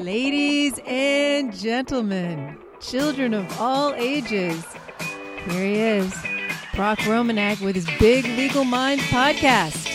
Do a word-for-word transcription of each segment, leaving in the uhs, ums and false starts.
Ladies and gentlemen, children of all ages, here he is, Brock Romanek with his Big Legal Minds podcast.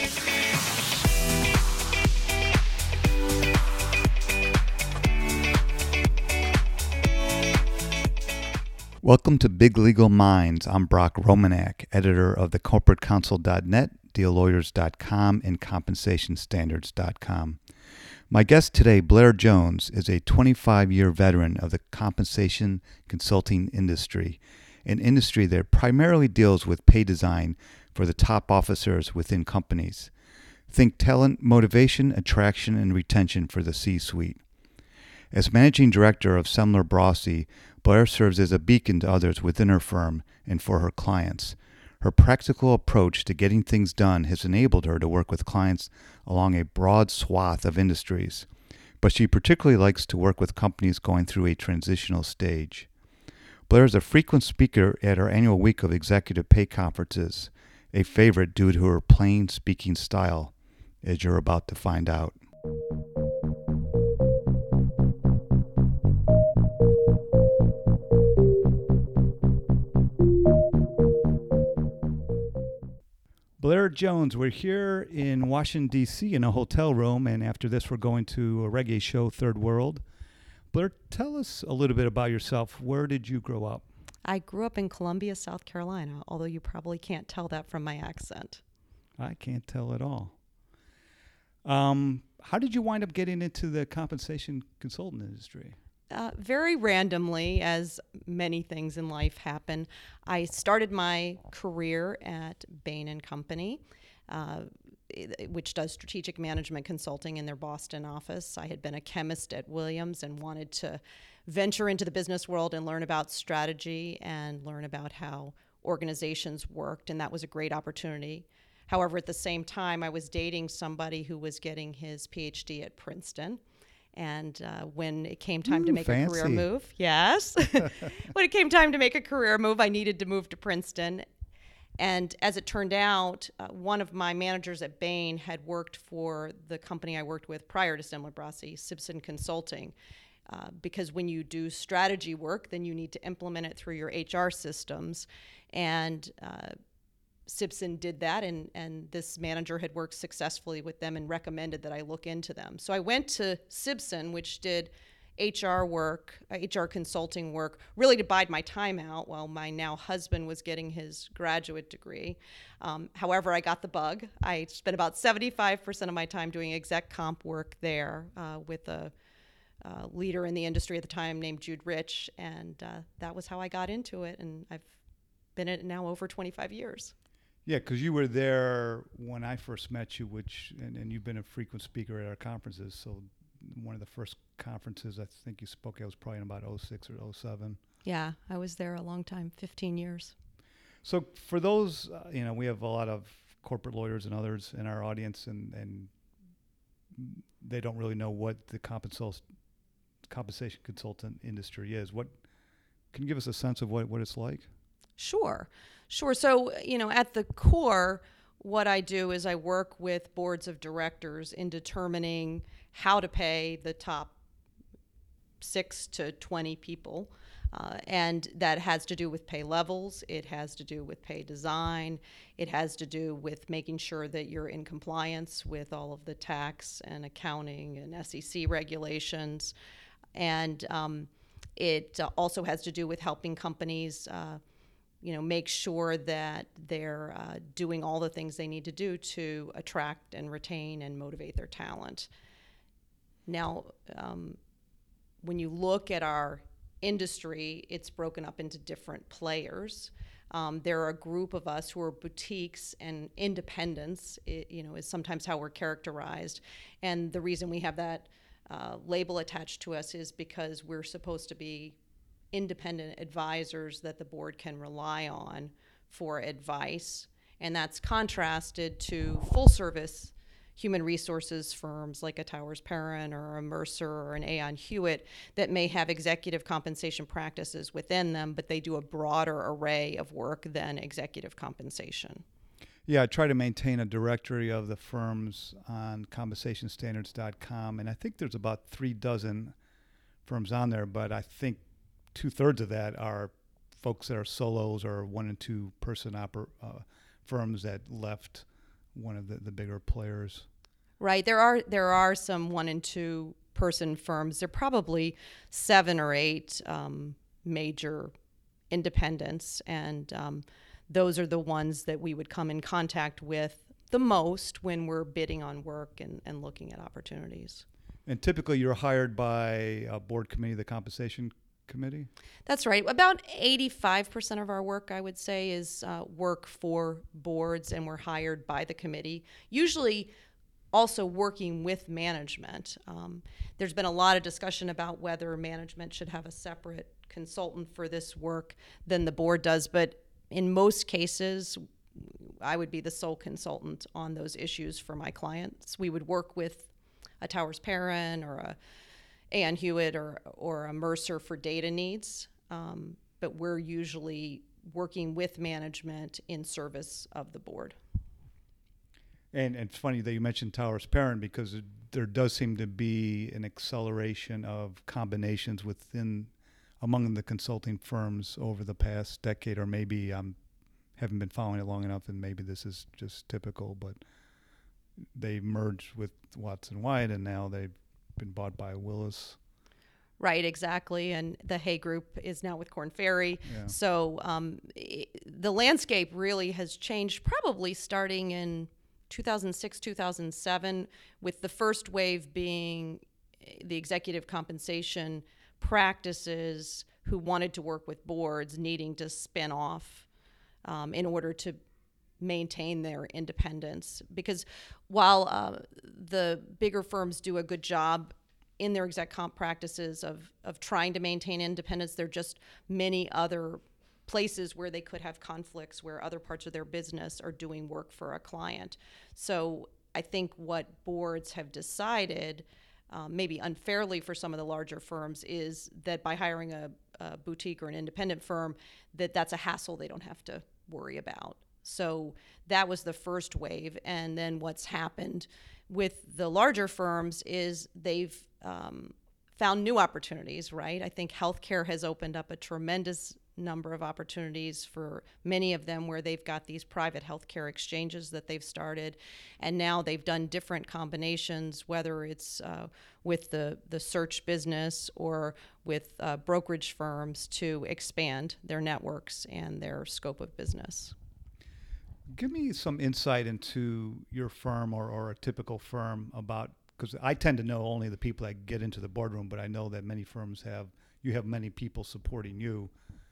Welcome to Big Legal Minds. I'm Brock Romanek, editor of the corporate counsel dot net, deal lawyers dot com, and compensation standards dot com. My guest today, Blair Jones, is a twenty-five-year veteran of the compensation consulting industry, an industry that primarily deals with pay design for the top officers within companies. Think talent motivation, attraction, and retention for the C-suite. As managing director of Semler Brossy, Blair serves as a beacon to others within her firm and for her clients. Her practical approach to getting things done has enabled her to work with clients along a broad swath of industries, but she particularly likes to work with companies going through a transitional stage. Blair is a frequent speaker at our annual week of executive pay conferences, a favorite due to her plain speaking style, as you're about to find out. Blair Jones, we're here in Washington, D C in a hotel room, and after this we're going to a reggae show, Third World. Blair, tell us a little bit about yourself. Where did you grow up? I grew up in Columbia, South Carolina, although you probably can't tell that from my accent. I can't tell at all. Um, how did you wind up getting into the compensation consultant industry? Uh, very randomly, as many things in life happen. I started my career at Bain and Company, uh, which does strategic management consulting in their Boston office. I had been a chemist at Williams and wanted to venture into the business world and learn about strategy and learn about how organizations worked, and that was a great opportunity. However, at the same time, I was dating somebody who was getting his P H D at Princeton. And uh, when it came time Ooh, to make fancy. a career move, yes, when it came time to make a career move, I needed to move to Princeton. And as it turned out, uh, one of my managers at Bain had worked for the company I worked with prior to Semler Brossy, Simpson Consulting, uh, because when you do strategy work, then you need to implement it through your H R systems. And uh, Simpson did that, and, and this manager had worked successfully with them and recommended that I look into them. So I went to Simpson, which did H R work, uh, H R consulting work, really to bide my time out while my now husband was getting his graduate degree. Um, however, I got the bug. I spent about seventy-five percent of my time doing exec comp work there uh, with a uh, leader in the industry at the time named Jude Rich, and uh, that was how I got into it, and I've been in it now over twenty-five years. Yeah, because you were there when I first met you, which and, and you've been a frequent speaker at our conferences. So one of the first conferences I think you spoke at was probably in about oh six or oh seven. Yeah, I was there a long time, fifteen years. So for those, uh, you know, we have a lot of corporate lawyers and others in our audience, and, and they don't really know what the compensation compensation consultant industry is. What can you give us a sense of what, what it's like? Sure, sure. So, you know, at the core, what I do is I work with boards of directors in determining how to pay the top six to twenty people. Uh, and that has to do with pay levels. It has to do with pay design. It has to do with making sure that you're in compliance with all of the tax and accounting and S E C regulations. And um, it uh, also has to do with helping companies uh, you know, make sure that they're uh, doing all the things they need to do to attract and retain and motivate their talent. Now, um, when you look at our industry, it's broken up into different players. Um, there are a group of us who are boutiques and independents, it, you know, is sometimes how we're characterized. And the reason we have that uh, label attached to us is because we're supposed to be independent advisors that the board can rely on for advice, and that's contrasted to full service human resources firms like a Towers Perrin or a Mercer or an Aon Hewitt that may have executive compensation practices within them, but they do a broader array of work than executive compensation. Yeah, I try to maintain a directory of the firms on compensation standards dot com, and I think there's about three dozen firms on there, but I think two thirds of that are folks that are solos or one and two person oper- uh, firms that left one of the, the bigger players. Right. There are there are some one and two person firms. There are probably seven or eight um, major independents, and um, those are the ones that we would come in contact with the most when we're bidding on work and, and looking at opportunities. And typically you're hired by a board committee, the compensation committee? That's right. About eighty-five percent of our work, I would say, is uh, work for boards, and we're hired by the committee, usually also working with management. Um, there's been a lot of discussion about whether management should have a separate consultant for this work than the board does, but in most cases, I would be the sole consultant on those issues for my clients. We would work with a Towers Perrin or a Ann Hewitt or or a Mercer for data needs, um, but we're usually working with management in service of the board. And, and it's funny that you mentioned Towers Perrin, because it, there does seem to be an acceleration of combinations within among the consulting firms over the past decade, or maybe I um, haven't been following it long enough, and maybe this is just typical, but they merged with Watson Wyatt, and now they've been bought by Willis. Right, exactly. And the Hay Group is now with Korn Ferry. Yeah. So um, the landscape really has changed, probably starting in two thousand six, two thousand seven, with the first wave being the executive compensation practices who wanted to work with boards needing to spin off um, in order to maintain their independence. Because while uh, the bigger firms do a good job in their exec comp practices of, of trying to maintain independence, there are just many other places where they could have conflicts where other parts of their business are doing work for a client. So I think what boards have decided, um, maybe unfairly for some of the larger firms, is that by hiring a, a boutique or an independent firm, that that's a hassle they don't have to worry about. So that was the first wave. And then what's happened with the larger firms is they've um, found new opportunities, right? I think healthcare has opened up a tremendous number of opportunities for many of them, where they've got these private healthcare exchanges that they've started, and now they've done different combinations, whether it's uh, with the, the search business or with uh, brokerage firms, to expand their networks and their scope of business. Give me some insight into your firm, or, or a typical firm, about, because I tend to know only the people that get into the boardroom, but I know that many firms have, you have many people supporting you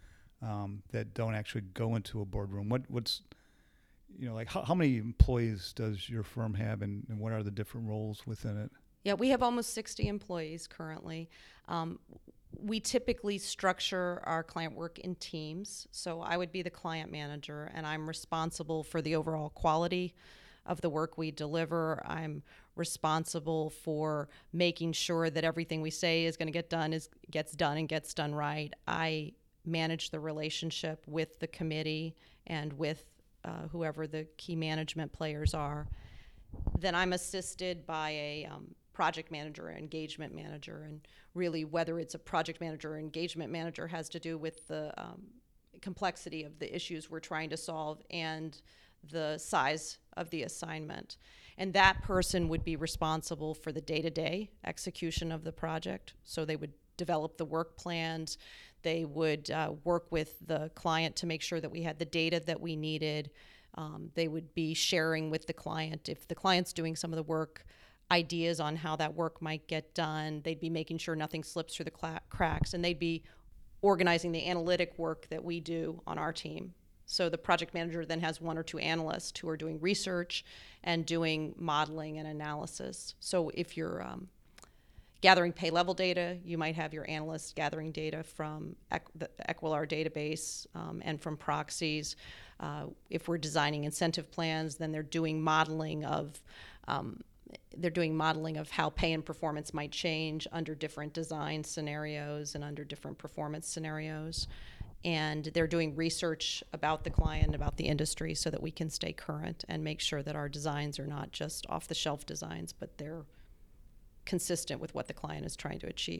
um, that don't actually go into a boardroom. What what's, you know, like how, how many employees does your firm have, and, and what are the different roles within it? Yeah, we have almost sixty employees currently. Um, we typically structure our client work in teams. So I would be the client manager, and I'm responsible for the overall quality of the work we deliver. I'm responsible for making sure that everything we say is going to get done is gets done and gets done right. I manage the relationship with the committee and with uh, whoever the key management players are. Then I'm assisted by a um, project manager or engagement manager, and really whether it's a project manager or engagement manager has to do with the um, complexity of the issues we're trying to solve and the size of the assignment. And that person would be responsible for the day-to-day execution of the project. So they would develop the work plans, they would uh, work with the client to make sure that we had the data that we needed. Um, they would be sharing with the client, if the client's doing some of the work, ideas on how that work might get done. They'd be making sure nothing slips through the cla- cracks, and they'd be organizing the analytic work that we do on our team. So the project manager then has one or two analysts who are doing research and doing modeling and analysis. So if you're um, gathering pay level data, you might have your analysts gathering data from Equ- the Equilar database um, and from proxies. Uh, if we're designing incentive plans, then they're doing modeling of um, they're doing modeling of how pay and performance might change under different design scenarios and under different performance scenarios. And they're doing research about the client, about the industry, so that we can stay current and make sure that our designs are not just off-the-shelf designs, but they're consistent with what the client is trying to achieve.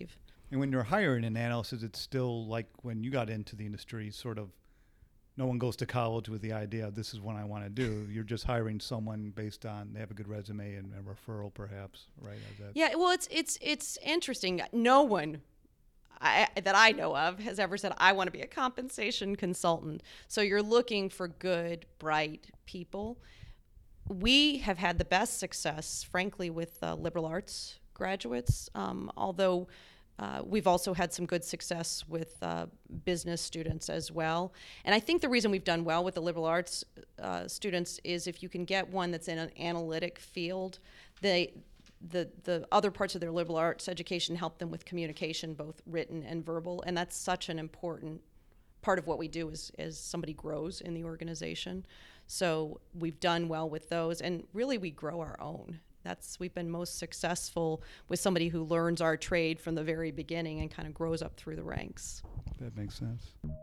And when you're hiring an analyst, is it still like when you got into the industry, sort of, no one goes to college with the idea, this is what I want to do. You're just hiring someone based on, they have a good resume and a referral perhaps, right? Is that Yeah, well, it's it's it's interesting. No one I, that I know of has ever said, I want to be a compensation consultant. So you're looking for good, bright people. We have had the best success, frankly, with uh, liberal arts graduates, um, although uh, we've also had some good success with uh, business students as well. And I think the reason we've done well with the liberal arts uh, students is if you can get one that's in an analytic field, they the the other parts of their liberal arts education help them with communication, both written and verbal, and that's such an important part of what we do as, as somebody grows in the organization. So we've done well with those, and really we grow our own. That's we've been most successful with somebody who learns our trade from the very beginning and kind of grows up through the ranks. That makes sense.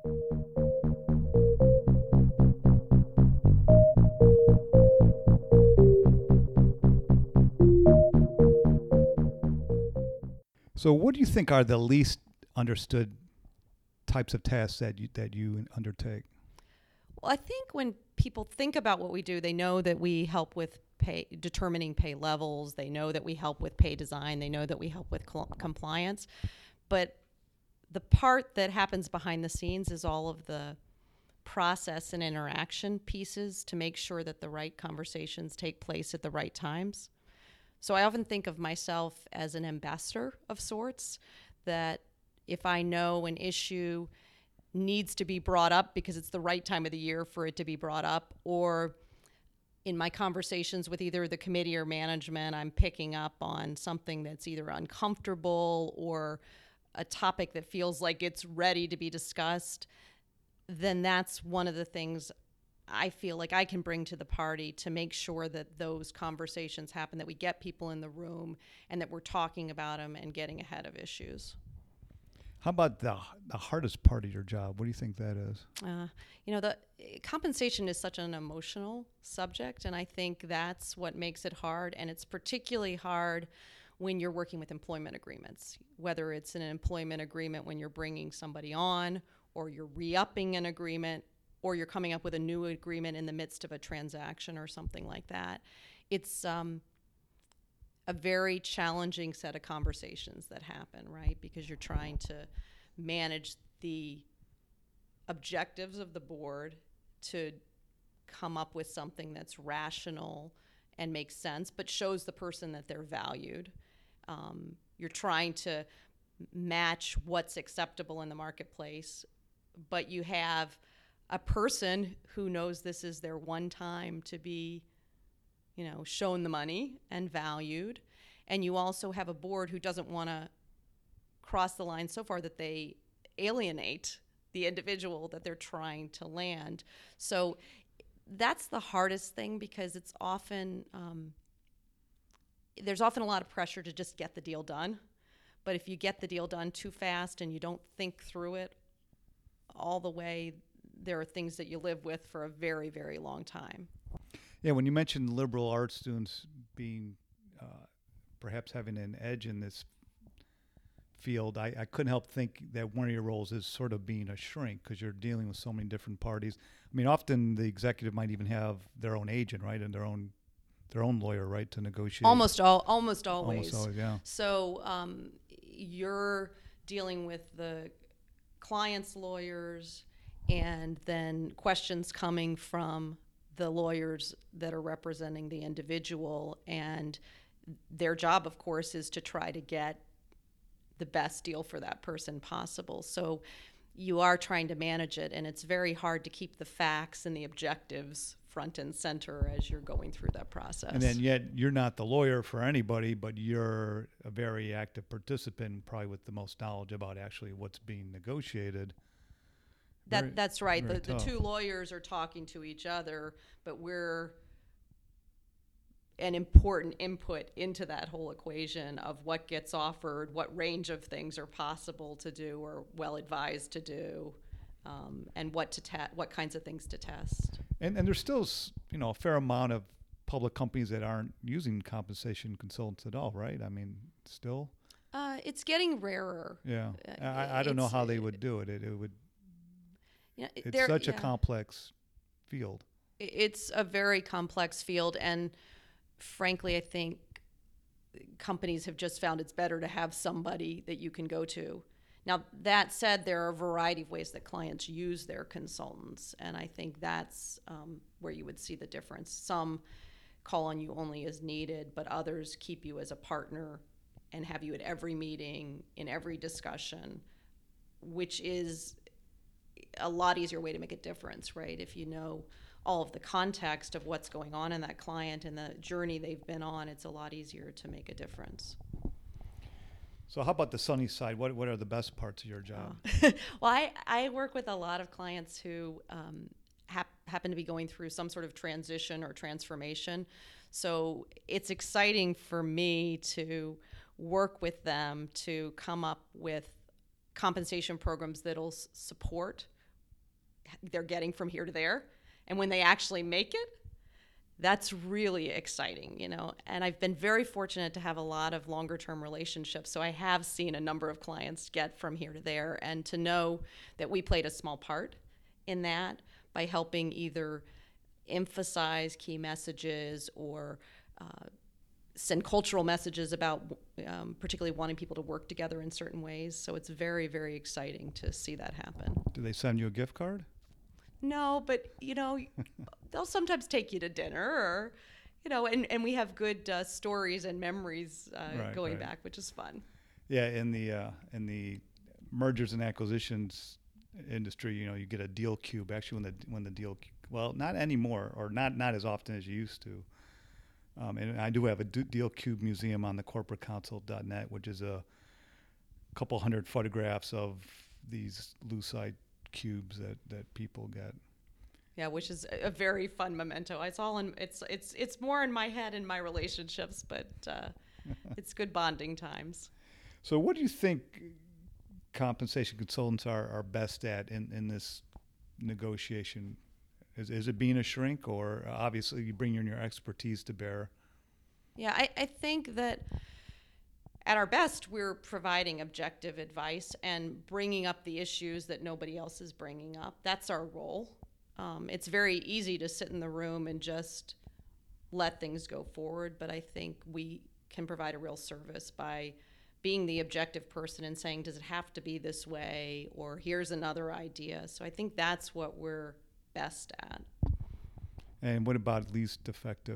So what do you think are the least understood types of tasks that you, that you undertake? Well, I think when people think about what we do, they know that we help with pay, determining pay levels. They know that we help with pay design. They know that we help with cl- compliance. But the part that happens behind the scenes is all of the process and interaction pieces to make sure that the right conversations take place at the right times. So I often think of myself as an ambassador of sorts, that if I know an issue needs to be brought up because it's the right time of the year for it to be brought up, or in my conversations with either the committee or management, I'm picking up on something that's either uncomfortable or a topic that feels like it's ready to be discussed, then that's one of the things I feel like I can bring to the party to make sure that those conversations happen, that we get people in the room and that we're talking about them and getting ahead of issues. How about the the hardest part of your job? What do you think that is? Uh, you know, the compensation is such an emotional subject, and I think that's what makes it hard. And it's particularly hard when you're working with employment agreements, whether it's an employment agreement when you're bringing somebody on, or you're re-upping an agreement, or you're coming up with a new agreement in the midst of a transaction or something like that. It's um, a very challenging set of conversations that happen, right? Because you're trying to manage the objectives of the board to come up with something that's rational and makes sense, but shows the person that they're valued. Um, you're trying to match what's acceptable in the marketplace, but you have a person who knows this is their one time to be, you know, shown the money and valued. And you also have a board who doesn't want to cross the line so far that they alienate the individual that they're trying to land. So that's the hardest thing, because it's often, um, there's often a lot of pressure to just get the deal done. But if you get the deal done too fast and you don't think through it all the way, there are things that you live with for a very, very long time. Yeah, when you mentioned liberal arts students being uh, perhaps having an edge in this field, I, I couldn't help think that one of your roles is sort of being a shrink, because you're dealing with so many different parties. I mean, often the executive might even have their own agent, right, and their own their own lawyer, right, to negotiate. Almost all, almost always. Almost always, yeah. So um, you're dealing with the client's lawyers, and then questions coming from the lawyers that are representing the individual, and their job, of course, is to try to get the best deal for that person possible. So you are trying to manage it, and it's very hard to keep the facts and the objectives front and center as you're going through that process. And then yet you're not the lawyer for anybody, but you're a very active participant, probably with the most knowledge about actually what's being negotiated. That Very, that's right. The, the tough. two lawyers are talking to each other, but we're an important input into that whole equation of what gets offered, what range of things are possible to do or well advised to do, um, and what to te- what kinds of things to test. And and there's still, you know, a fair amount of public companies that aren't using compensation consultants at all, right? I mean, still. Uh, it's getting rarer. Yeah, Uh, I, I don't know it's- how they would do it. It, it would. You know, It's there- such a yeah. complex field. It's a very complex field, and frankly, I think companies have just found it's better to have somebody that you can go to. Now, that said, there are a variety of ways that clients use their consultants, and I think that's um, where you would see the difference. Some call on you only as needed, but others keep you as a partner and have you at every meeting, in every discussion, which is a lot easier way to make a difference, right? If you know all of the context of what's going on in that client and the journey they've been on, it's a lot easier to make a difference. So how about the sunny side? What what are the best parts of your job? Well, I, I work with a lot of clients who um, hap- happen to be going through some sort of transition or transformation. So it's exciting for me to work with them to come up with compensation programs that'll s- support they're getting from here to there. And when they actually make it, that's really exciting, you know. And I've been very fortunate to have a lot of longer term relationships. So I have seen a number of clients get from here to there, and to know that we played a small part in that by helping either emphasize key messages or uh, send cultural messages about um, particularly wanting people to work together in certain ways. So it's very, very exciting to see that happen. Do they send you a gift card? No, but, you know, they'll sometimes take you to dinner or, you know, and, and we have good uh, stories and memories uh, Right, going right. back, which is fun. Yeah, in the uh, in the mergers and acquisitions industry, you know, you get a deal cube. Actually, when the when the deal, well, not anymore, or not not as often as you used to. Um, and I do have a d- deal cube museum on the corporate council dot net, which is a couple hundred photographs of these lucite cubes that, that people get. Yeah, which is a very fun memento. It's all in it's it's it's more in my head and my relationships, but uh, it's good bonding times. So, what do you think compensation consultants are, are best at in, in this negotiation? Is is it being a shrink, or uh, obviously you bring in your expertise to bear? Yeah, I, I think that at our best, we're providing objective advice and bringing up the issues that nobody else is bringing up. That's our role. Um, it's very easy to sit in the room and just let things go forward, but I think we can provide a real service by being the objective person and saying, does it have to be this way, or here's another idea. So I think that's what we're best at. And what about least effective?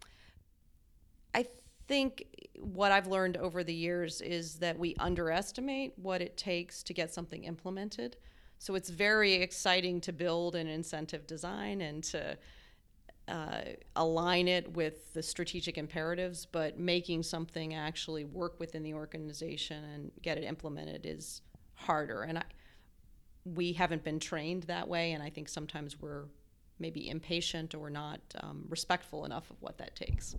I think what I've learned over the years is that we underestimate what it takes to get something implemented. So it's very exciting to build an incentive design and to uh, align it with the strategic imperatives, but making something actually work within the organization and get it implemented is harder. And I, we haven't been trained that way, and I think sometimes we're maybe impatient or not um, respectful enough of what that takes.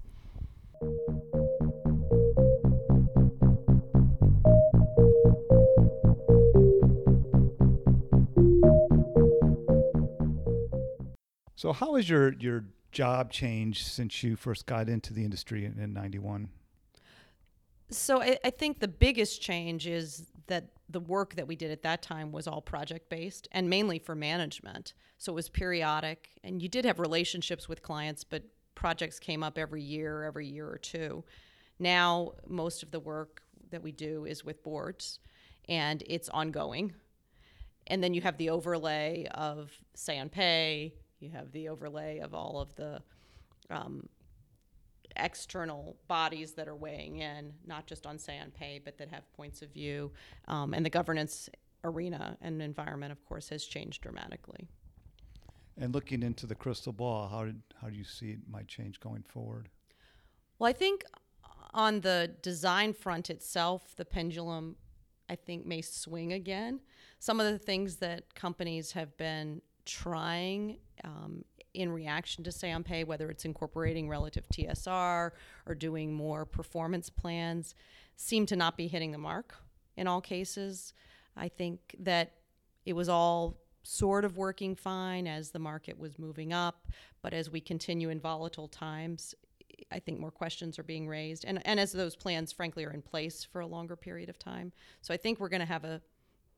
So, how has your your job changed since you first got into the industry in, in ninety-one? So I, I think the biggest change is that the work that we did at that time was all project-based and mainly for management. So it was periodic, and you did have relationships with clients, but projects came up every year, every year or two. Now, most of the work that we do is with boards, and it's ongoing. And then you have the overlay of Say on Pay, you have the overlay of all of the um, external bodies that are weighing in, not just on Say on Pay, but that have points of view. Um, and the governance arena and environment, of course, has changed dramatically. And looking into the crystal ball, how did how do you see it might change going forward? Well, I think on the design front itself, the pendulum, I think, may swing again. Some of the things that companies have been trying um, in reaction to Say on Pay, whether it's incorporating relative T S R or doing more performance plans, seem to not be hitting the mark in all cases. I think that it was all sort of working fine as the market was moving up, but as we continue in volatile times, I think more questions are being raised. And, and as those plans, frankly, are in place for a longer period of time. So I think we're going to have a,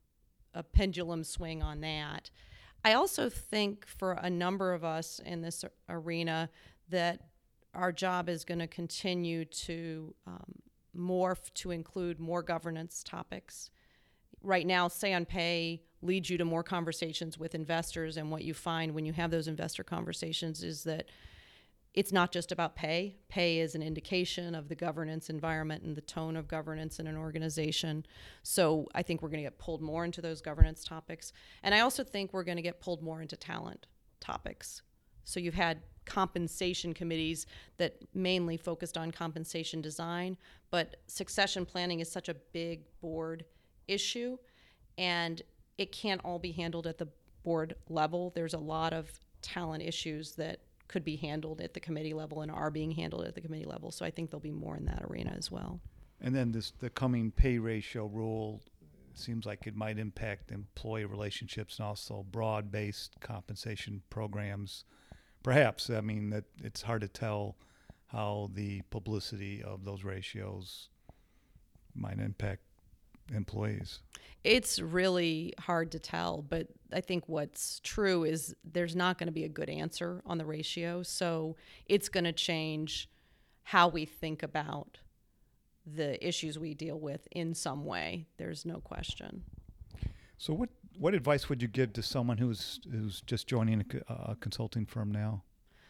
a pendulum swing on that. I also think for a number of us in this arena that our job is going to continue to um, morph to include more governance topics. Right now, Say on Pay leads you to more conversations with investors, and what you find when you have those investor conversations is that it's not just about pay. Pay is an indication of the governance environment and the tone of governance in an organization. So I think we're going to get pulled more into those governance topics. And I also think we're going to get pulled more into talent topics. So you've had compensation committees that mainly focused on compensation design, but succession planning is such a big board issue, and it can't all be handled at the board level. There's a lot of talent issues that could be handled at the committee level and are being handled at the committee level. So I think there'll be more in that arena as well. And then this the coming pay ratio rule seems like it might impact employee relationships and also broad-based compensation programs. Perhaps, I mean, that it's hard to tell how the publicity of those ratios might impact employees. It's really hard to tell, but I think what's true is there's not going to be a good answer on the ratio. So it's going to change how we think about the issues we deal with in some way. There's no question. So what, what advice would you give to someone who's who's just joining a, a consulting firm now?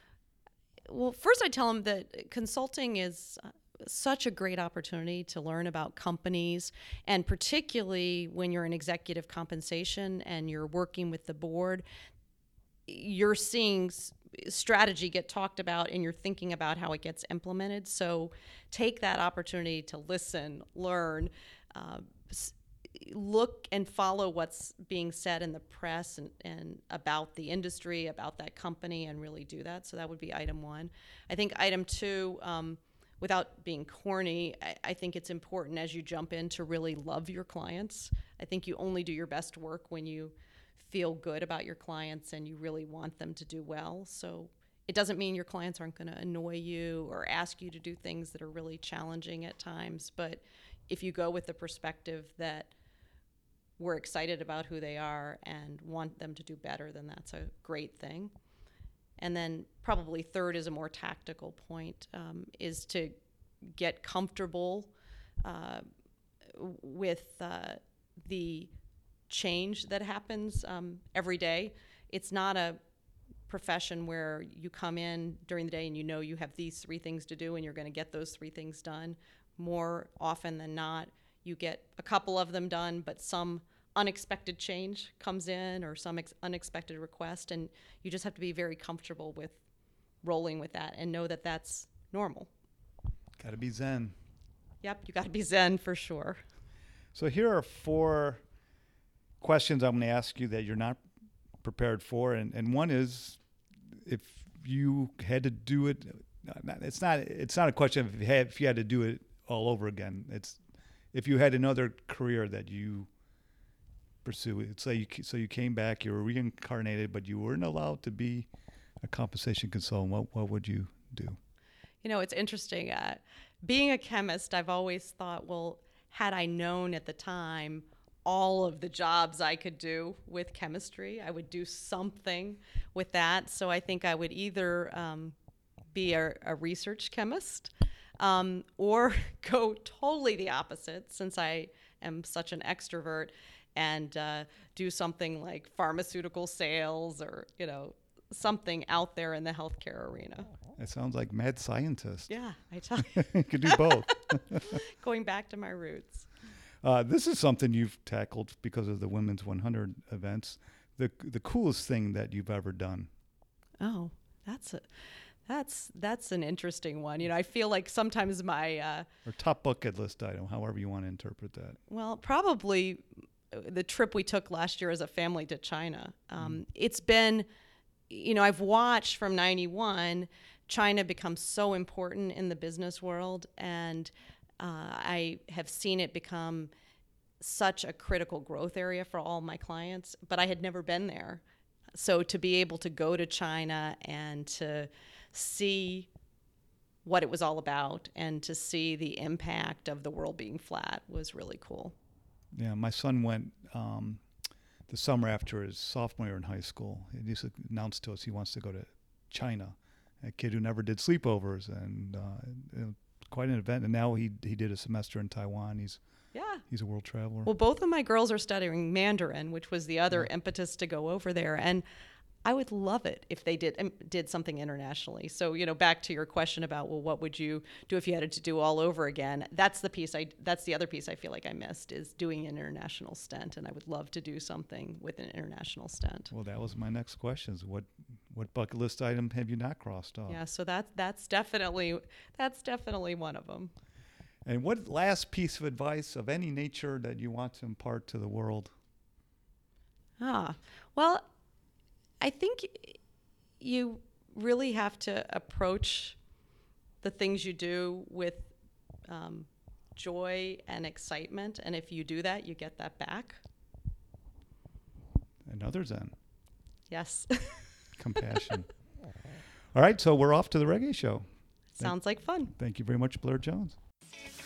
Well, first I tell them that consulting is such a great opportunity to learn about companies, and particularly when you're in executive compensation and you're working with the board, you're seeing strategy get talked about and you're thinking about how it gets implemented. So take that opportunity to listen, learn, uh, look and follow what's being said in the press and, and about the industry, about that company, and really do that. So that would be item one. I think item two, um, without being corny, I, I think it's important as you jump in to really love your clients. I think you only do your best work when you feel good about your clients and you really want them to do well. So it doesn't mean your clients aren't going to annoy you or ask you to do things that are really challenging at times. But if you go with the perspective that we're excited about who they are and want them to do better, then that's a great thing. And then probably third is a more tactical point, um, is to get comfortable uh, with uh, the change that happens um, every day. It's not a profession where you come in during the day and you know you have these three things to do and you're going to get those three things done. More often than not, you get a couple of them done, but some unexpected change comes in or some ex- unexpected request, and you just have to be very comfortable with rolling with that and know that that's normal. Got to be zen. Yep, you got to be zen for sure. So here are four questions I'm going to ask you that you're not prepared for, and, and one is, if you had to do it, it's not it's not a question of if you had, if you had to do it all over again. It's if you had another career that you pursue. It's like you, so you came back, you were reincarnated, but you weren't allowed to be a compensation consultant. What what would you do? You know, it's interesting. Uh, being a chemist, I've always thought, well, had I known at the time all of the jobs I could do with chemistry, I would do something with that. So I think I would either um, be a, a research chemist um, or go totally the opposite, since I am such an extrovert, and uh, do something like pharmaceutical sales or, you know, something out there in the healthcare arena. That sounds like mad scientist. Yeah, I tell you. You could do both. Going back to my roots. Uh, this is something you've tackled because of the Women's one hundred events. The the coolest thing that you've ever done. Oh, that's a, that's that's an interesting one. You know, I feel like sometimes my uh, or top bucket list item, however you want to interpret that. Well, probably the trip we took last year as a family to China. Um, mm. It's been, you know, I've watched from ninety-one China become so important in the business world, and uh, I have seen it become such a critical growth area for all my clients, but I had never been there. So to be able to go to China and to see what it was all about, and to see the impact of the world being flat was really cool. Yeah, my son went um, the summer after his sophomore year in high school. He just announced to us he wants to go to China. A kid who never did sleepovers, and uh, you know, quite an event. And now he he did a semester in Taiwan. He's Yeah. he's a world traveler. Well, both of my girls are studying Mandarin, which was the other Yeah. impetus to go over there. And I would love it if they did um, did something internationally. So, you know, back to your question about, well, what would you do if you had to do all over again? That's the piece I that's the other piece I feel like I missed, is doing an international stint, and I would love to do something with an international stint. Well, that was my next question: is what what bucket list item have you not crossed off? Yeah, so that's that's definitely that's definitely one of them. And what last piece of advice of any nature that you want to impart to the world? Ah, well, I think you really have to approach the things you do with um, joy and excitement. And if you do that, you get that back. And others then? Yes. Compassion. All right, so we're off to the reggae show. Sounds like fun. Thank you very much, Blair Jones.